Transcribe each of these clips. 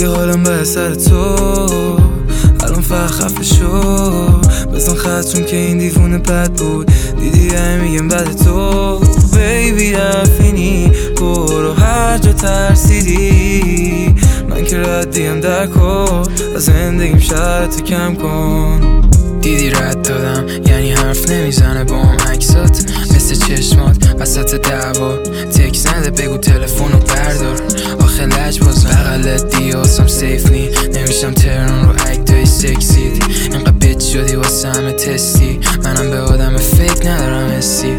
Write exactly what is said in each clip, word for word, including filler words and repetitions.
اگه حالم به سر تو الان فقط خفه شو بزن خط چون که این دیوونه بد بود دیدی میگم بعد تو بیبی رفینی برو هر جا ترسیدی من که ردیم در کن از زندگیم شرط کم کن دیدی رد دادم یعنی حرف نمیزنه با هم عکسات مثل چشمات وسط دعوا تکس نده بگو تلفنو بردار آخه لج باز بغلت دیاسم سیف نی نمیشم تران رو اکتای سکسید اینقدر بیت شدی واسه همه تستی منم به آدم فکر ندارم حسی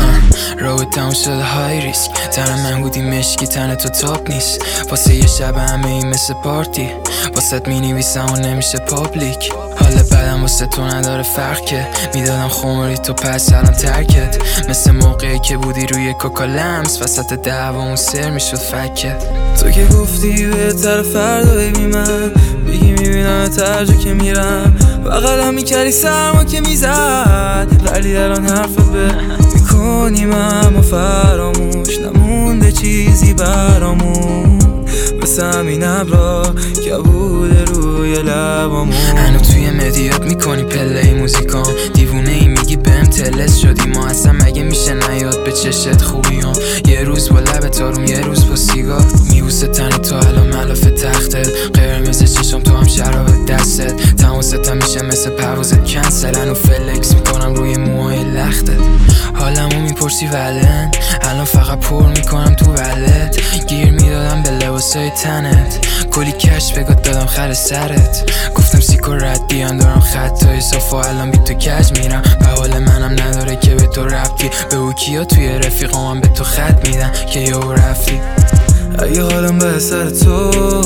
رو تموم شده های ریسک تن من هودی مشکی تن تو تاپ نیست واسه یه شب همه این مثل پارتی واسه می نویسم و نمیشه پابلیک حالا بدم واسه تو نداره فرق که میدادم خمری تو پس الان ترکت مثل موقعی که بودی روی کوکا لمس وسط دعوامون سر میشد فکت تو که گفتی بهتر فردا ببین من بگی میبینم هر جا که میرم بغلم میکردی سرما که میزد ولی الان حرفت به میکنیم اما فراموش نمونده چیزی برامون مثل همین ابرا که بوده روی لبامون هنو توی مدیات میکنی پله موزیکام دیوونه ای میگی بهم تلس شدی ما اصلا مگه میشه نیاد به چشت خوبیام یه روز با لب تاروم یه روز با سیگار میبوسه تن تو الان ملاف تختت قرمز چشم تو هم شراب دستت تماستم میشه مثل پروازت کنسل هنو فلکس میکنم روی موهای لختت حالمو میپرسی ولن الان فقط پر میکنم تو ولت گیر میدادم به لباسای تنت کلی کش بگات دادم خر سرت گفتم سیکو رد بیان دارم خطای صافا الان بی تو کج میرم و حال منم نداره که به تو ربطی به او کیا توی رفیقام به تو خط میدن که یهو رفتی اگه حالم به سر تو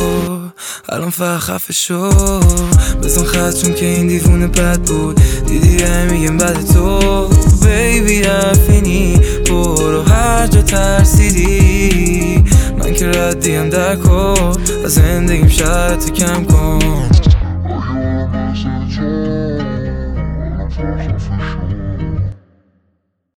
الان فقط خفه شو بزن خط چون که این دیوونه بد بود دیدی میگم بعد تو بیبی رفینی برو هر جا ترسیدی من که ردیم در کن از زندگیم شرط کم کن